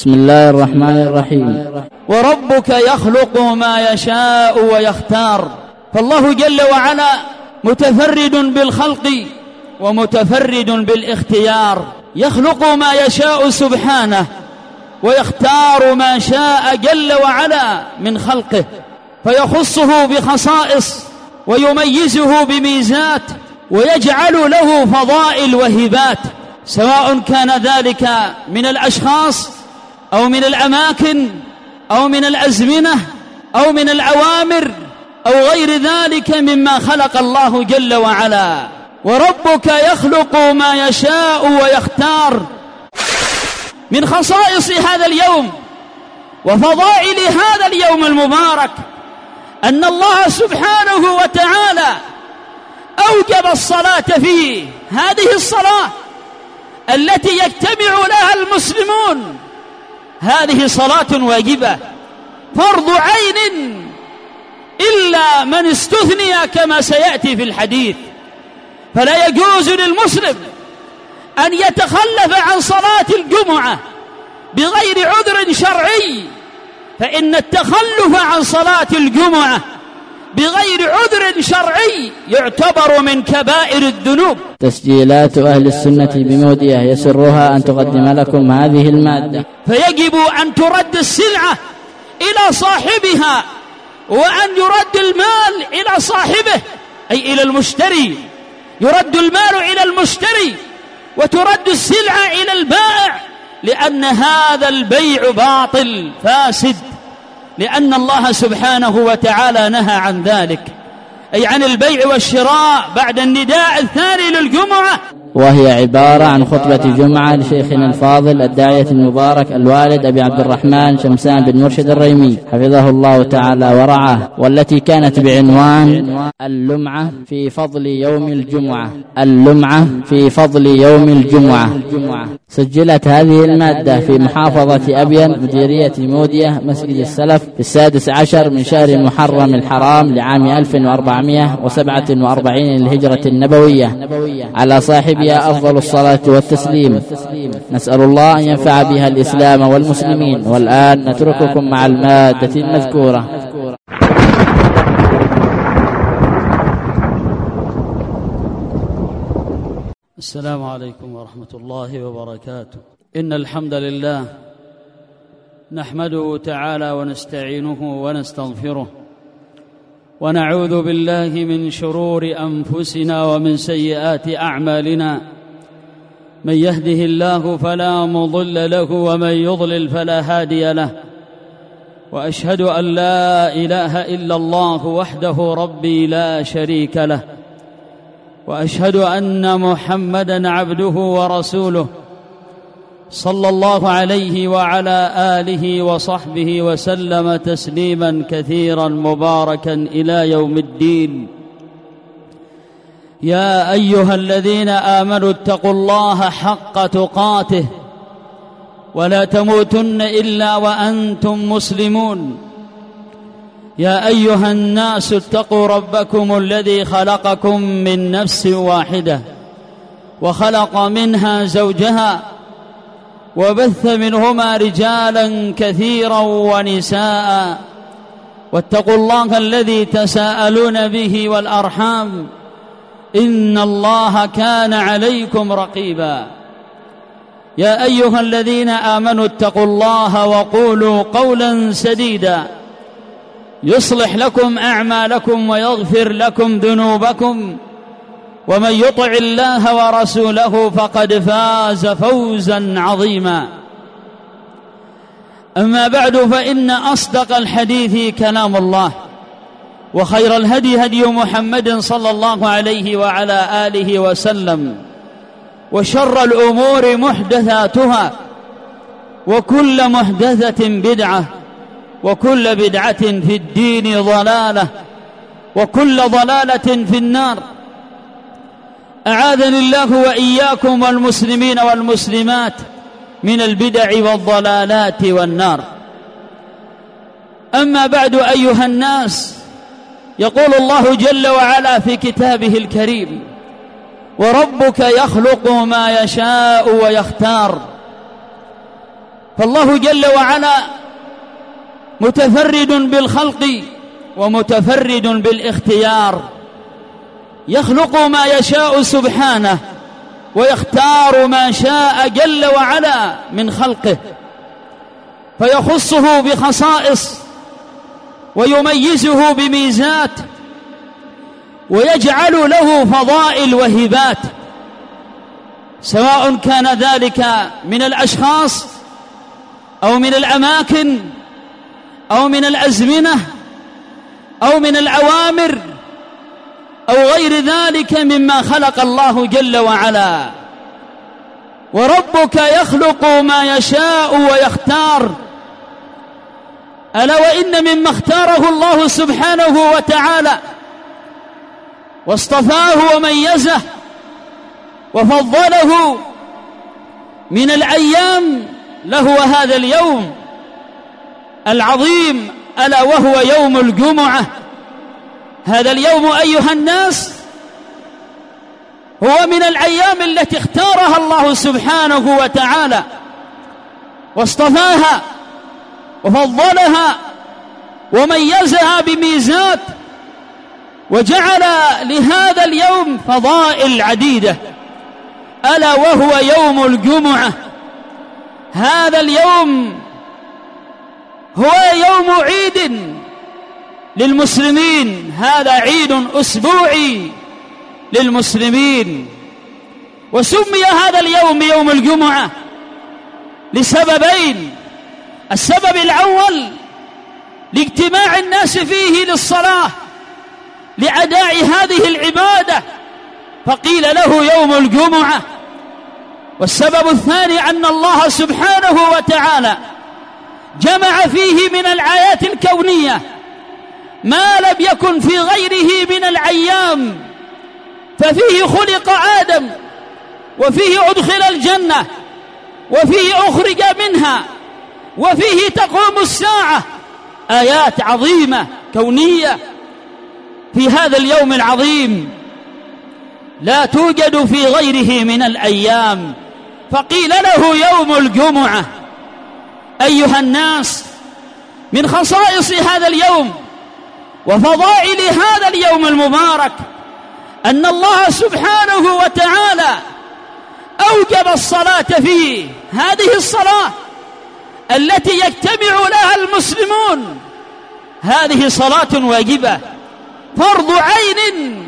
بسم الله الرحمن الرحيم. وربك يخلق ما يشاء ويختار. فالله جل وعلا متفرد بالخلق ومتفرد بالاختيار، يخلق ما يشاء سبحانه ويختار ما شاء جل وعلا من خلقه، فيخصه بخصائص ويميزه بميزات ويجعل له فضائل وهبات، سواء كان ذلك من الأشخاص أو من الأماكن أو من الأزمنة أو من الأوامر أو غير ذلك مما خلق الله جل وعلا. وربك يخلق ما يشاء ويختار. من خصائص هذا اليوم وفضائل هذا اليوم المبارك أن الله سبحانه وتعالى أوجب الصلاة فيه. هذه الصلاة التي يجتمع لها المسلمون هذه صلاة واجبة فرض عين، إلا من استثني كما سيأتي في الحديث. فلا يجوز للمسلم أن يتخلف عن صلاة الجمعة بغير عذر شرعي، فإن التخلف عن صلاة الجمعة بغير عذر شرعي يعتبر من كبائر الذنوب. تسجيلات أهل السنة بمودية يسرها أن تقدم لكم هذه المادة. فيجب أن ترد السلعة إلى صاحبها، وأن يرد المال إلى صاحبه أي إلى المشتري. يرد المال إلى المشتري وترد السلعة إلى البائع، لأن هذا البيع باطل فاسد، لأن الله سبحانه وتعالى نهى عن ذلك، أي عن البيع والشراء بعد النداء الثاني للجمعة. وهي عبارة عن خطبة جمعة لشيخنا الفاضل الداعية المبارك الوالد أبي عبد الرحمن شمسان بن مرشد الريمي حفظه الله تعالى ورعاه، والتي كانت بعنوان اللمعة في فضل يوم الجمعة. اللمعة في فضل يوم الجمعة. سجلت هذه المادة في محافظة أبين مديرية مودية مسجد السلف في 16 من شهر محرم الحرام لعام 1447 للهجرة النبوية، على صاحبها أفضل الصلاة والتسليم. نسأل الله أن ينفع بها الإسلام والمسلمين. والآن نترككم مع المادة المذكورة. السلام عليكم ورحمة الله وبركاته. إن الحمد لله نحمده تعالى ونستعينه ونستغفره، ونعوذ بالله من شرور أنفسنا ومن سيئات أعمالنا. من يهده الله فلا مضل له ومن يضلل فلا هادي له. وأشهد أن لا إله إلا الله وحده ربي لا شريك له، وأشهد أن محمدًا عبده ورسوله صلى الله عليه وعلى آله وصحبه وسلم تسليماً كثيراً مباركاً إلى يوم الدين. يا أيها الذين آمنوا اتقوا الله حق تقاته ولا تموتن إلا وأنتم مسلمون. يا أيها الناس اتقوا ربكم الذي خلقكم من نفس واحدة وخلق منها زوجها وبث منهما رجالا كثيرا ونساء، واتقوا الله الذي تساءلون به والأرحام إن الله كان عليكم رقيبا. يا أيها الذين آمنوا اتقوا الله وقولوا قولا سديدا يصلح لكم أعمالكم ويغفر لكم ذنوبكم، ومن يطع الله ورسوله فقد فاز فوزا عظيما. أما بعد، فإن أصدق الحديث كلام الله، وخير الهدي هدي محمد صلى الله عليه وعلى آله وسلم، وشر الأمور محدثاتها، وكل محدثة بدعة، وكل بدعة في الدين ضلالة، وكل ضلالة في النار. أعاذني الله وإياكم والمسلمين والمسلمات من البدع والضلالات والنار. أما بعد، أيها الناس، يقول الله جل وعلا في كتابه الكريم: وربك يخلق ما يشاء ويختار. فالله جل وعلا متفرد بالخلق ومتفرد بالاختيار، يخلق ما يشاء سبحانه ويختار ما شاء جل وعلا من خلقه، فيخصه بخصائص ويميزه بميزات ويجعل له فضائل وهبات، سواء كان ذلك من الأشخاص أو من الأماكن أو من الأزمنة أو من الأوامر أو غير ذلك مما خلق الله جل وعلا. وربك يخلق ما يشاء ويختار، ألا وإن مما اختاره الله سبحانه وتعالى واصطفاه وميزه وفضله من الأيام لهو هذا اليوم العظيم، ألا وهو يوم الجمعة. هذا اليوم أيها الناس هو من الأيام التي اختارها الله سبحانه وتعالى واصطفاها وفضلها وميزها بميزات، وجعل لهذا اليوم فضائل عديدة، ألا وهو يوم الجمعة. هذا اليوم هو يوم عيد للمسلمين، هذا عيد أسبوعي للمسلمين، وسمي هذا اليوم يوم الجمعة لسببين: السبب الأول لاجتماع الناس فيه للصلاة لأداء هذه العبادة فقيل له يوم الجمعة. والسبب الثاني أن الله سبحانه وتعالى جمع فيه من الآيات الكونية ما لم يكن في غيره من الأيام، ففيه خلق آدم، وفيه أدخل الجنة، وفيه أخرج منها، وفيه تقوم الساعة. آيات عظيمة كونية في هذا اليوم العظيم لا توجد في غيره من الأيام، فقيل له يوم الجمعة. أيها الناس، من خصائص هذا اليوم وفضائل هذا اليوم المبارك أن الله سبحانه وتعالى أوجب الصلاة فيه. هذه الصلاة التي يجتمع لها المسلمون هذه صلاة واجبة فرض عين،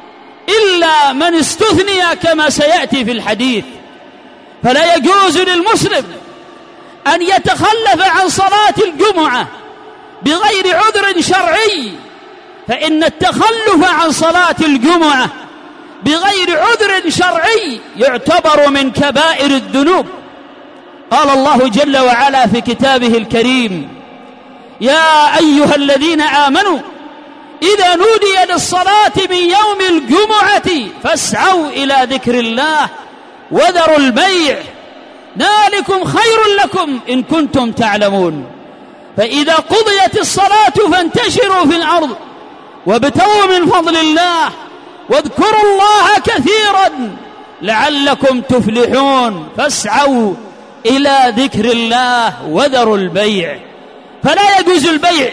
إلا من استثني كما سيأتي في الحديث. فلا يجوز للمسلم أن يتخلف عن صلاة الجمعة بغير عذر شرعي، فإن التخلف عن صلاة الجمعة بغير عذر شرعي يعتبر من كبائر الذنوب. قال الله جل وعلا في كتابه الكريم: يا أيها الذين آمنوا إذا نودي للصلاة من يوم الجمعة فاسعوا إلى ذكر الله وذروا البيع ذلكم خير لكم إن كنتم تعلمون. فإذا قضيت الصلاة فانتشروا في الأرض وابتغوا من فضل الله واذكروا الله كثيرا لعلكم تفلحون. فاسعوا إلى ذكر الله وذروا البيع. فلا يجوز البيع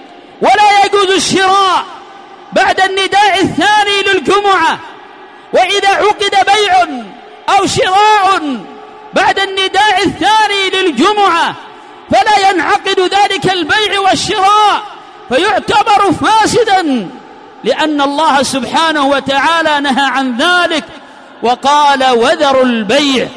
ولا يجوز الشراء بعد النداء الثاني للجمعة. وإذا عقد بيع أو شراء بعد النداء الثاني للجمعة فلا ينعقد ذلك البيع والشراء، فيعتبر فاسدا، لأن الله سبحانه وتعالى نهى عن ذلك وقال: وذروا البيع.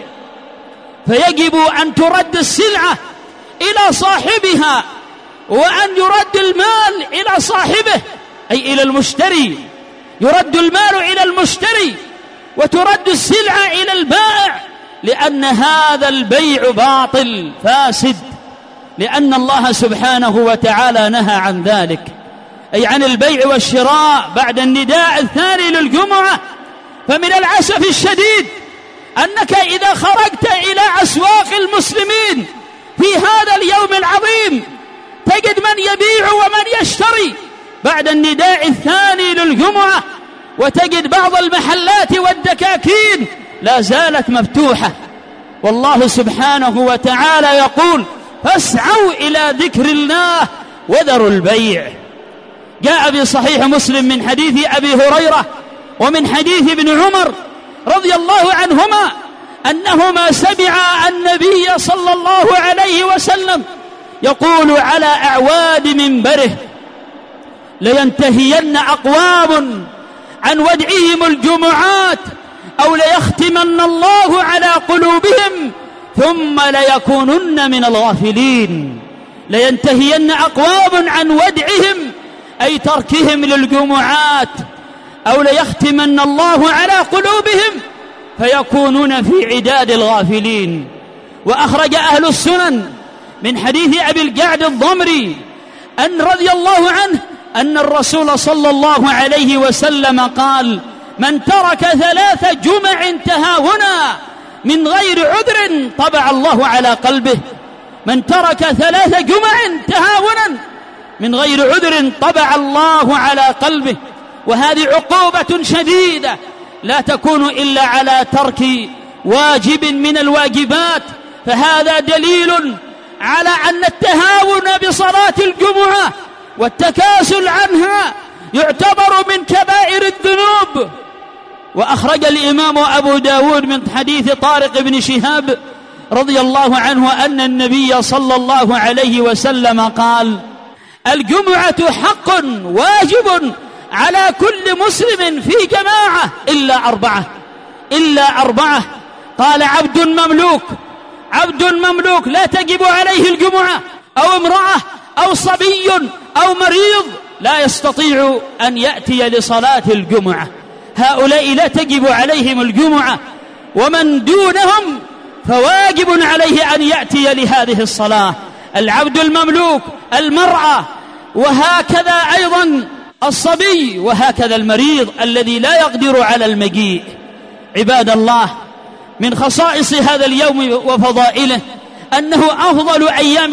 فيجب أن ترد السلعة إلى صاحبها، وأن يرد المال إلى صاحبه، أي إلى المشتري. يرد المال إلى المشتري وترد السلعة إلى البائع، لأن هذا البيع باطل فاسد، لأن الله سبحانه وتعالى نهى عن ذلك، أي عن البيع والشراء بعد النداء الثاني للجمعة. فمن العسف الشديد أنك إذا خرجت إلى أسواق المسلمين في هذا اليوم العظيم تجد من يبيع ومن يشتري بعد النداء الثاني للجمعة، وتجد بعض المحلات والدكاكين لا زالت مفتوحة، والله سبحانه وتعالى يقول: فاسعوا إلى ذكر الله وذروا البيع. جاء في صحيح مسلم من حديث أبي هريرة ومن حديث ابن عمر رضي الله عنهما أنهما سمعا النبي صلى الله عليه وسلم يقول على أعواد منبره: لينتهين أقوام عن ودعهم الجمعات أو ليختمن الله على قلوبهم ثم ليكونن من الغافلين. لينتهين أقوام عن ودعهم أي تركهم للجمعات أو ليختمن الله على قلوبهم فيكونون في عداد الغافلين. وأخرج أهل السنن من حديث أبي الجعد الضمري أن رضي الله عنه أن الرسول صلى الله عليه وسلم قال: من ترك 3 جمع تهاونا من غير عذر طبع الله على قلبه. من ترك 3 جمع تهاونا من غير عذر طبع الله على قلبه. وهذه عقوبة شديدة لا تكون إلا على ترك واجب من الواجبات. فهذا دليل على أن التهاون بصلاة الجمعة والتكاسل عنها يعتبر من كبائر الذنوب. وأخرج الإمام أبو داود من حديث طارق بن شهاب رضي الله عنه أن النبي صلى الله عليه وسلم قال: الجمعة حق واجب على كل مسلم في جماعة إلا 4. قال: عبد مملوك لا تجب عليه الجمعة، أو امرأة، أو صبي، أو مريض لا يستطيع أن يأتي لصلاة الجمعة. هؤلاء لا تجب عليهم الجمعة، ومن دونهم فواجب عليه أن يأتي لهذه الصلاة. العبد المملوك، المرأة، وهكذا أيضا الصبي، وهكذا المريض الذي لا يقدر على المجيء. عباد الله، من خصائص هذا اليوم وفضائله أنه أفضل أيام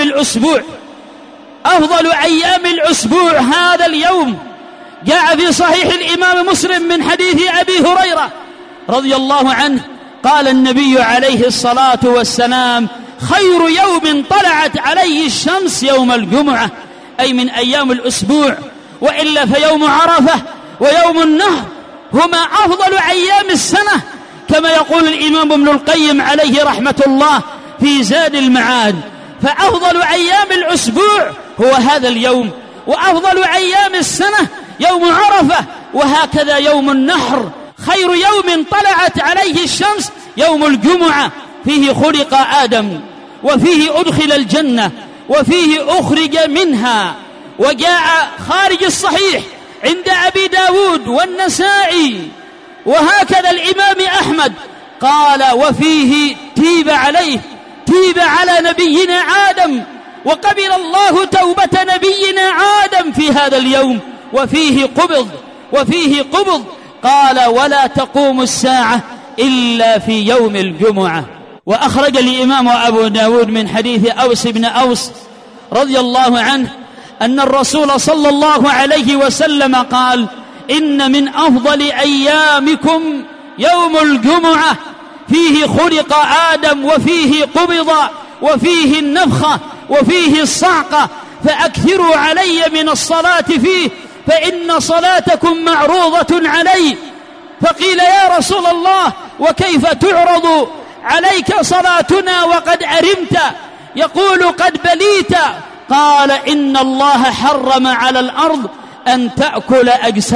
الأسبوع هذا اليوم. جاء في صحيح الإمام مسلم من حديث أبي هريرة رضي الله عنه قال النبي عليه الصلاة والسلام: خير يوم طلعت عليه الشمس يوم الجمعة، أي من أيام الأسبوع. وإلا فيوم عرفة ويوم النهر هما أفضل أيام السنة، كما يقول الإمام ابن القيم عليه رحمة الله في زاد المعاد. فأفضل أيام الأسبوع هو هذا اليوم، وأفضل أيام السنة يوم عرفة، وهكذا يوم النحر. خير يوم طلعت عليه الشمس يوم الجمعة، فيه خلق آدم، وفيه أدخل الجنة، وفيه أخرج منها. وجاء خارج الصحيح عند أبي داود والنسائي وهكذا الإمام أحمد قال: وفيه تيب على نبينا آدم، وقبل الله توبة نبينا آدم في هذا اليوم، وفيه قبض. قال: ولا تقوم الساعة إلا في يوم الجمعة. وأخرج الإمام أبو داود من حديث أوس بن أوس رضي الله عنه أن الرسول صلى الله عليه وسلم قال: إن من أفضل أيامكم يوم الجمعة، فيه خلق آدم، وفيه قبض، وفيه النفخة، وفيه الصعقة، فأكثروا علي من الصلاة فيه، فإن صلاتكم معروضة علي. فقيل: يا رسول الله، وكيف تعرض عليك صلاتنا وقد أرمت؟ يقول: قد بليت. قال: إن الله حرم على الأرض أن تأكل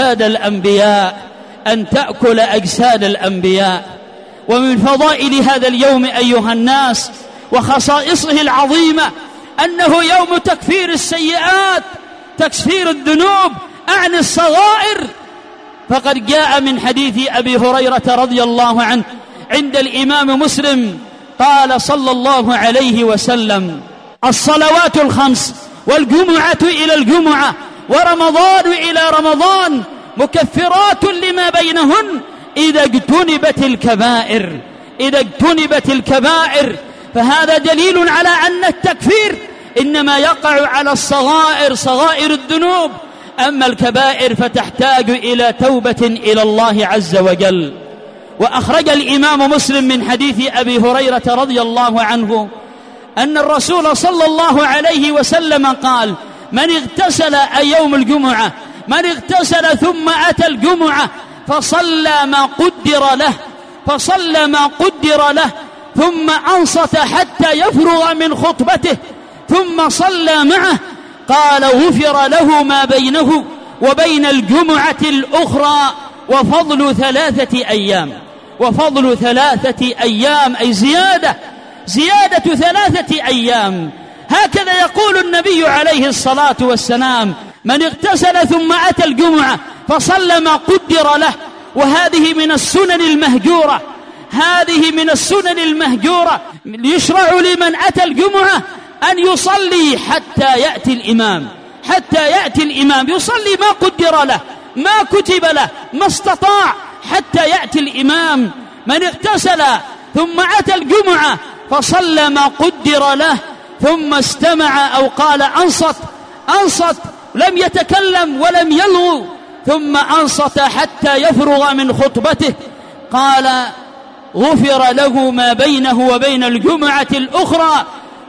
أجساد الأنبياء. ومن فضائل هذا اليوم أيها الناس وخصائصه العظيمة أنه يوم تكفير السيئات، تكفير الذنوب عن الصغائر. فقد جاء من حديث أبي هريرة رضي الله عنه عند الإمام مسلم قال صلى الله عليه وسلم: الصلوات الخمس والجمعة إلى الجمعة ورمضان إلى رمضان مكفرات لما بينهن إذا اجتنبت الكبائر. فهذا دليل على أن التكفير إنما يقع على الصغائر، صغائر الذنوب. أما الكبائر فتحتاج إلى توبة إلى الله عز وجل. وأخرج الإمام مسلم من حديث أبي هريرة رضي الله عنه أن الرسول صلى الله عليه وسلم قال: من اغتسل أي يوم الجمعة، من اغتسل ثم أتى الجمعة فصلى ما قدر له ثم أنصت حتى يفرغ من خطبته ثم صلى معه، قال: غفر له ما بينه وبين الجمعة الأخرى وفضل 3 أيام، أي زيادة 3 أيام. هكذا يقول النبي عليه الصلاة والسلام: من اغتسل ثم أتى الجمعة فصلى ما قدر له. وهذه من السنن المهجورة، يشرع لمن أتى الجمعة أن يصلي حتى يأتي الإمام يصلي ما قدر له، ما كتب له، ما استطاع، حتى يأتي الإمام. من اغتسل ثم أتى الجمعة فصلى ما قدر له ثم استمع أو قال أنصت، لم يتكلم ولم يلغو، ثم أنصت حتى يفرغ من خطبته، قال: غفر له ما بينه وبين الجمعة الأخرى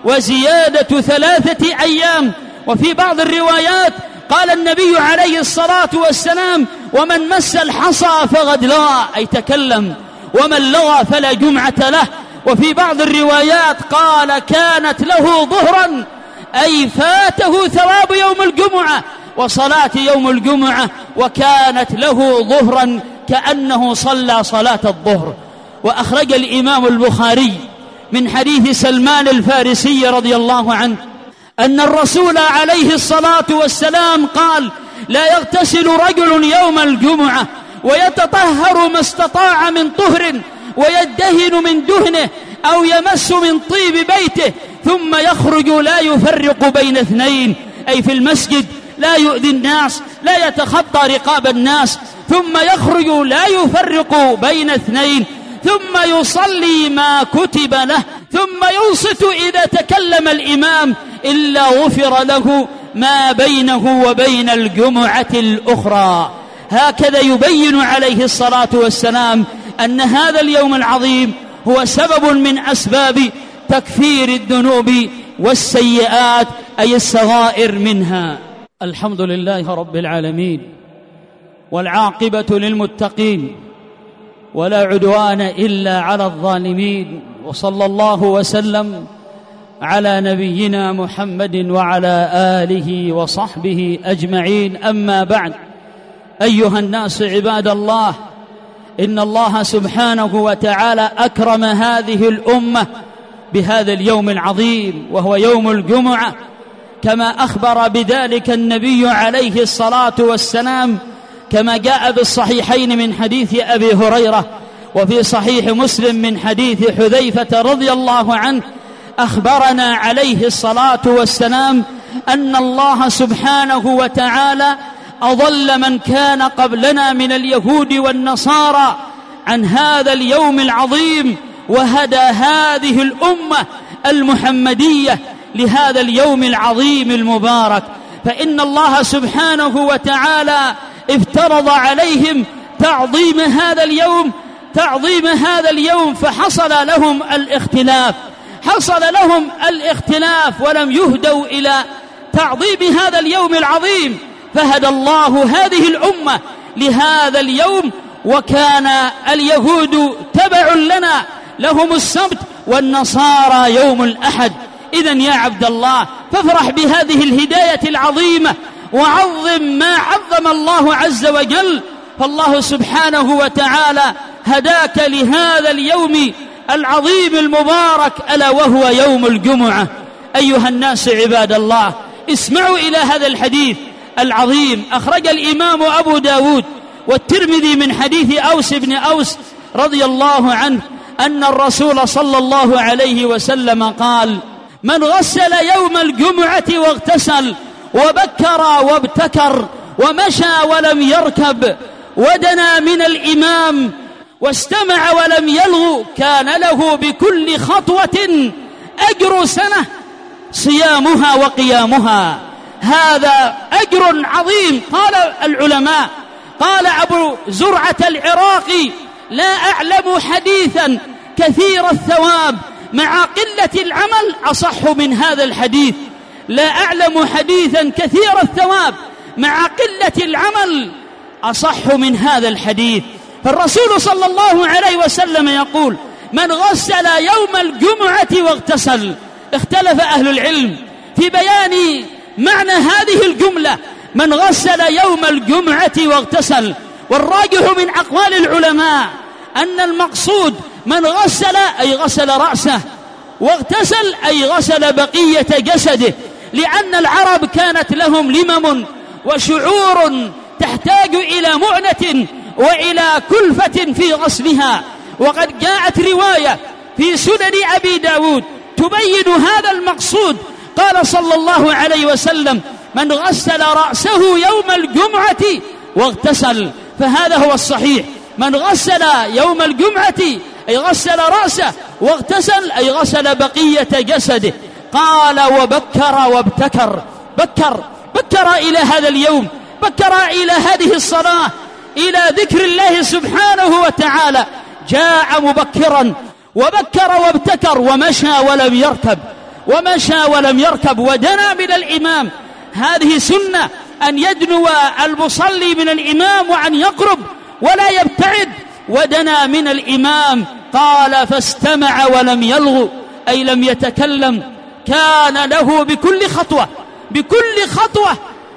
وزيادة 3 أيام. وفي بعض الروايات قال النبي عليه الصلاة والسلام: ومن مس الحصى فقد لغى، أي تكلم، ومن لغى فلا جمعة له. وفي بعض الروايات قال: كانت له ظهرا، أي فاته ثواب يوم الجمعة وصلاة يوم الجمعة، وكانت له ظهرا كأنه صلى صلاة الظهر. وأخرج الإمام البخاري من حديث سلمان الفارسي رضي الله عنه أن الرسول عليه الصلاة والسلام قال: لا يغتسل رجل يوم الجمعة ويتطهر ما استطاع من طهر ويدهن من دهنه أو يمس من طيب بيته ثم يخرج لا يفرق بين 2، أي في المسجد لا يؤذي الناس، لا يتخطى رقاب الناس، ثم يخرج لا يفرق بين 2، ثم يصلي ما كتب له، ثم ينصت إذا تكلم الإمام، إلا غفر له ما بينه وبين الجمعة الأخرى. هكذا يبين عليه الصلاة والسلام أن هذا اليوم العظيم هو سبب من أسباب تكفير الذنوب والسيئات، أي الصغائر منها. الحمد لله رب العالمين، والعاقبة للمتقين، ولا عدوان إلا على الظالمين، وصلى الله وسلم على نبينا محمد وعلى آله وصحبه أجمعين. أما بعد، أيها الناس عباد الله، إن الله سبحانه وتعالى أكرم هذه الأمة بهذا اليوم العظيم وهو يوم الجمعة، كما أخبر بذلك النبي عليه الصلاة والسلام، كما جاء بالصحيحين من حديث أبي هريرة، وفي صحيح مسلم من حديث حذيفة رضي الله عنه، أخبرنا عليه الصلاة والسلام أن الله سبحانه وتعالى أضل من كان قبلنا من اليهود والنصارى عن هذا اليوم العظيم، وهدى هذه الأمة المحمدية لهذا اليوم العظيم المبارك. فإن الله سبحانه وتعالى افترض عليهم تعظيم هذا اليوم، فحصل لهم الاختلاف ولم يهدوا إلى تعظيم هذا اليوم العظيم، فهدى الله هذه الأمة لهذا اليوم. وكان اليهود تبع لنا، لهم السبت، والنصارى يوم الأحد. إذن يا عبد الله، فافرح بهذه الهداية العظيمة، وعظم ما عظم الله عز وجل، فالله سبحانه وتعالى هداك لهذا اليوم العظيم المبارك، ألا وهو يوم الجمعة. أيها الناس عباد الله، اسمعوا إلى هذا الحديث العظيم. أخرج الإمام أبو داود والترمذي من حديث أوس بن أوس رضي الله عنه أن الرسول صلى الله عليه وسلم قال: من غسل يوم الجمعة واغتسل وبكر وابتكر ومشى ولم يركب ودنا من الإمام واستمع ولم يلغو، كان له بكل خطوة أجر سنة صيامها وقيامها. هذا أجر عظيم. قال العلماء، قال أبو زرعة العراقي: لا أعلم حديثا كثير الثواب مع قلة العمل أصح من هذا الحديث. لا أعلم حديثا كثير الثواب مع قلة العمل أصح من هذا الحديث. فالرسول صلى الله عليه وسلم يقول: من غسل يوم الجمعة واغتسل. اختلف أهل العلم في بيان معنى هذه الجملة: من غسل يوم الجمعة واغتسل. والراجح من أقوال العلماء أن المقصود من غسل أي غسل رأسه، واغتسل أي غسل بقية جسده، لأن العرب كانت لهم لمم وشعور تحتاج إلى مؤنة وإلى كلفة في غسلها. وقد جاءت رواية في سنن أبي داود تبين هذا المقصود. قال صلى الله عليه وسلم: من غسل رأسه يوم الجمعة واغتسل. فهذا هو الصحيح: من غسل يوم الجمعة أي غسل رأسه، واغتسل أي غسل بقية جسده. قال: وبكر وابتكر. بكر إلى هذا اليوم، بكر إلى هذه الصلاة، إلى ذكر الله سبحانه وتعالى. جاء مبكرا وبكر وابتكر ومشى ولم يركب ودنا من الإمام. هذه سنة، أن يدنو المصلي من الإمام وأن يقرب ولا يبتعد. ودنا من الإمام. قال: فاستمع ولم يلغ أي لم يتكلم. كان له بكل خطوة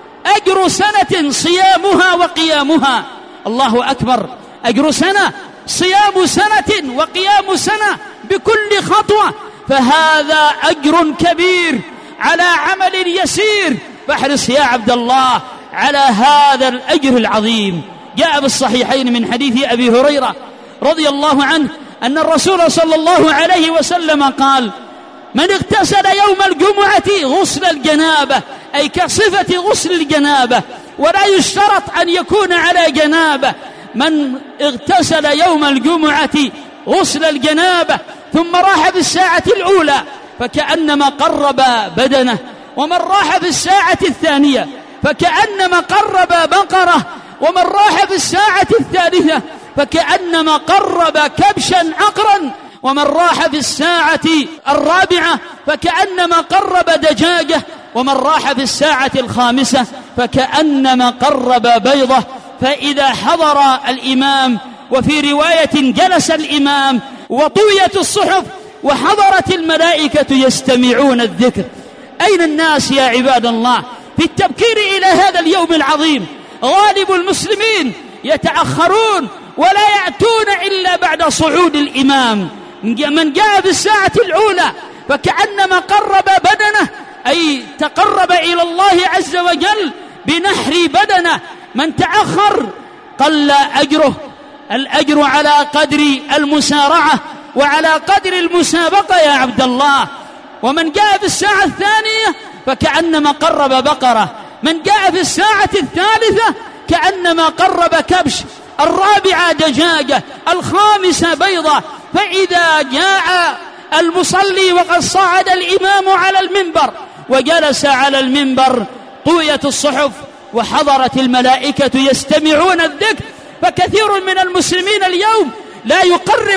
أجر سنة صيامها وقيامها. الله أكبر! أجر سنة، صيام سنة وقيام سنة بكل خطوة. فهذا أجر كبير على عمل يسير. فاحرص يا عبد الله على هذا الأجر العظيم. جاء بالصحيحين من حديث أبي هريرة رضي الله عنه أن الرسول صلى الله عليه وسلم قال: من اغتسل يوم الجمعة غسل الجنابة، أي كصفة غسل الجنابة، ولا يشترط أن يكون على جنابة. من اغتسل يوم الجمعة غسل الجنابة ثم راح في الساعة الأولى فكأنما قرب بدنه، ومن راح في الساعة الثانية فكأنما قرب بقرة، ومن راح في الساعة الثالثة فكأنما قرب كبشا عقرا، ومن راح في الساعة الرابعة فكأنما قرب دجاجة، ومن راح في الساعة الخامسة فكأنما قرب بيضة. فإذا حضر الإمام، وفي رواية جلس الإمام وطويت الصحف وحضرت الملائكة يستمعون الذكر. أين الناس يا عباد الله في التبكير إلى هذا اليوم العظيم؟ غالب المسلمين يتأخرون ولا يأتون إلا بعد صعود الإمام. من جاء في الساعة الأولى فكأنما قرب بدنه، أي تقرب إلى الله عز وجل بنحر بدنه. من تأخر قل أجره. الأجر على قدر المسارعة وعلى قدر المسابقة يا عبد الله. ومن جاء في الساعة الثانية فكأنما قرب بقرة، من جاء في الساعة الثالثة كأنما قرب كبش، الرابعة دجاجة، الخامسة بيضة. فإذا جاء المصلي وقد صعد الإمام على المنبر وجلس على المنبر طويت الصحف وحضرت الملائكة يستمعون الذكر. فكثير من المسلمين اليوم لا يقرب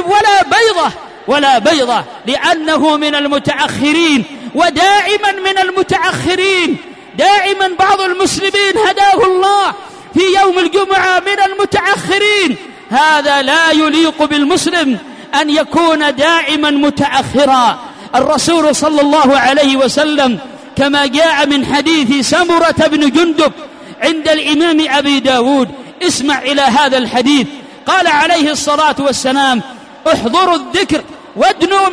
ولا بيضة لأنه من المتأخرين، ودائما من المتأخرين. دائما بعض المسلمين هداه الله في يوم الجمعة من المتأخرين. هذا لا يليق بالمسلم أن يكون دائما متأخرا. الرسول صلى الله عليه وسلم كما جاء من حديث سمرة بن جندب عند الإمام أبي داود، اسمع إلى هذا الحديث. قال عليه الصلاة والسلام: احضروا الذكر وادنوا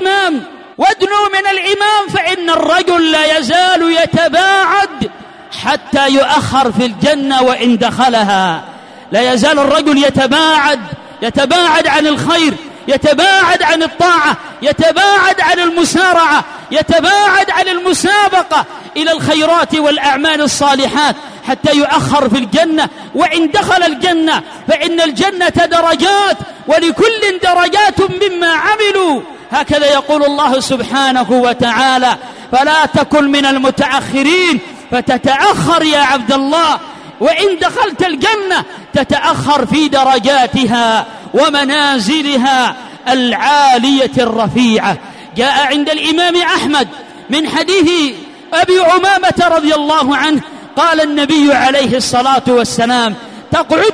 من الإمام فإن الرجل لا يزال يتباعد حتى يؤخر في الجنة وإن دخلها. لا يزال الرجل يتباعد عن الخير، يتباعد عن الطاعة، يتباعد عن المسارعة، يتباعد عن المسابقة إلى الخيرات والأعمال الصالحات حتى يؤخر في الجنة. وإن دخل الجنة فإن الجنة درجات، ولكل درجات مما عملوا. هكذا يقول الله سبحانه وتعالى. فلا تكن من المتأخرين فتتأخر يا عبد الله، وإن دخلت الجنة تتأخر في درجاتها. ومنازلها العالية الرفيعة. جاء عند الإمام أحمد من حديث أبي عمامة رضي الله عنه قال النبي عليه الصلاة والسلام: تقعد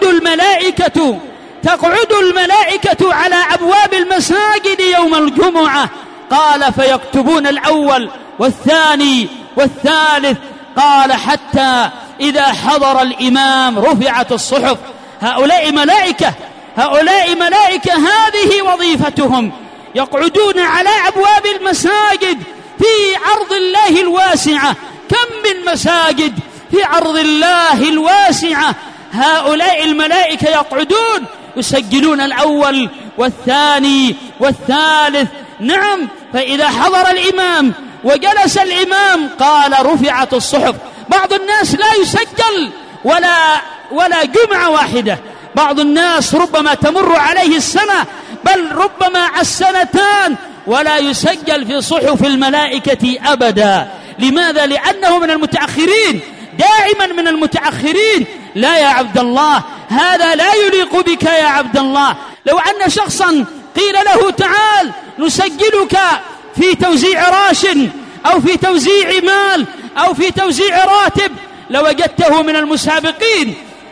الملائكة على أبواب المساجد يوم الجمعة، قال فيكتبون الأول والثاني والثالث، قال حتى إذا حضر الإمام رفعت الصحف. هؤلاء ملائكة هذه وظيفتهم، يقعدون على أبواب المساجد في عرض الله الواسعة. كم من مساجد في عرض الله الواسعة، هؤلاء الملائكة يقعدون يسجلون الأول والثاني والثالث. نعم، فإذا حضر الإمام وجلس الإمام قال رفعت الصحف. بعض الناس لا يسجل ولا جمعة واحدة، بعض الناس ربما تمر عليه السنة بل ربما السنتان ولا يسجل في صحف الملائكة أبدا. لماذا؟ لأنه من المتأخرين، دائما من المتأخرين. لا يا عبد الله، هذا لا يليق بك يا عبد الله. لو أن شخصا قيل له تعال نسجلك في توزيع راشن أو في توزيع مال أو في توزيع راتب لوجدته من المسابقين،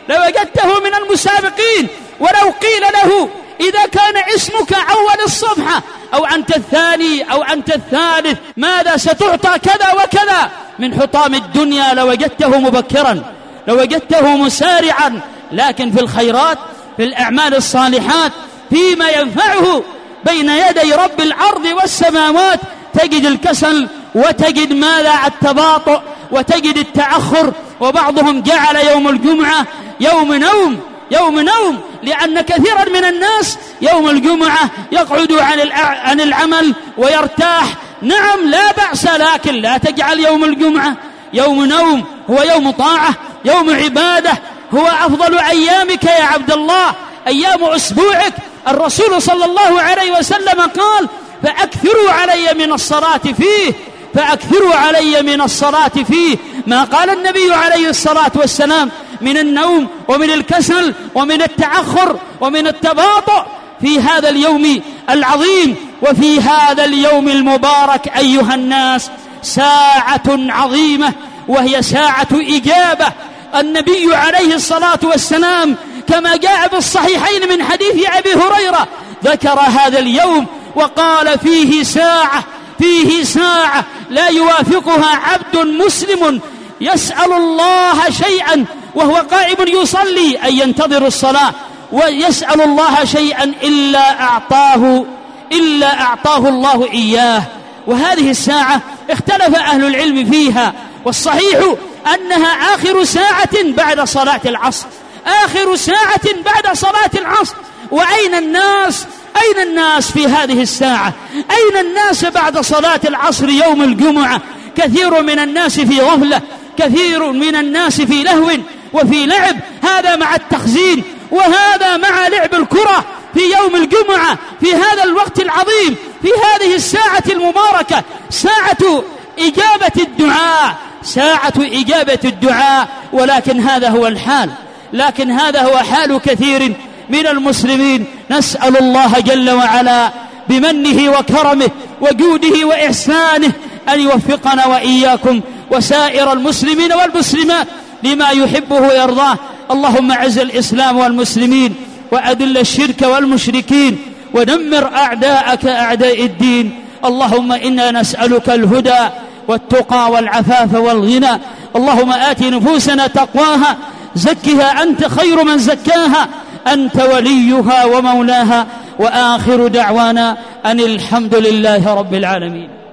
ولو قيل له إذا كان اسمك أول الصفحة أو أنت الثاني أو أنت الثالث ماذا ستعطى كذا وكذا من حطام الدنيا لوجدته مبكرا، لوجدته مسارعا. لكن في الخيرات، في الأعمال الصالحات، فيما ينفعه بين يدي رب الأرض والسماوات، تجد الكسل وتجد ماذا التباطؤ وتجد التأخر. وبعضهم جعل يوم الجمعة يوم نوم، لأن كثيرا من الناس يوم الجمعة يقعد عن العمل ويرتاح. نعم لا بأس، لكن لا تجعل يوم الجمعة يوم نوم، هو يوم طاعة، يوم عبادة، هو أفضل أيامك يا عبد الله، أيام أسبوعك. الرسول صلى الله عليه وسلم قال: فأكثروا علي من الصلاة فيه، ما قال النبي عليه الصلاة والسلام من النوم ومن الكسل ومن التأخر ومن التباطؤ في هذا اليوم العظيم. وفي هذا اليوم المبارك أيها الناس ساعة عظيمة، وهي ساعة إجابة. النبي عليه الصلاة والسلام كما جاء بالصحيحين من حديث أبي هريرة ذكر هذا اليوم وقال: فيه ساعة لا يوافقها عبد مسلم يسأل الله شيئا وهو قائم يصلي، أي ينتظر الصلاة، ويسأل الله شيئا إلا أعطاه الله إياه. وهذه الساعة اختلف أهل العلم فيها، والصحيح أنها آخر ساعة بعد صلاة العصر، آخر ساعة بعد صلاة العصر. وأين الناس في هذه الساعة؟ أين الناس بعد صلاة العصر يوم الجمعة؟ كثير من الناس في غفلة، كثير من الناس في لهو وفي لعب، هذا مع التخزين وهذا مع لعب الكرة في يوم الجمعة، في هذا الوقت العظيم، في هذه الساعة المباركة، ساعة إجابة الدعاء. ولكن هذا هو حال كثير من المسلمين. نسأل الله جل وعلا بمنه وكرمه وجوده وإحسانه أن يوفقنا وإياكم وسائر المسلمين والمسلمات لما يحبه ويرضاه. اللهم أعز الإسلام والمسلمين وأذل الشرك والمشركين ودمر أعداءك أعداء الدين. اللهم إنا نسألك الهدى والتقى والعفاف والغنى. اللهم آت نفوسنا تقواها، زكها أنت خير من زكاها، أنت وليها ومولاها. وآخر دعوانا أن الحمد لله رب العالمين.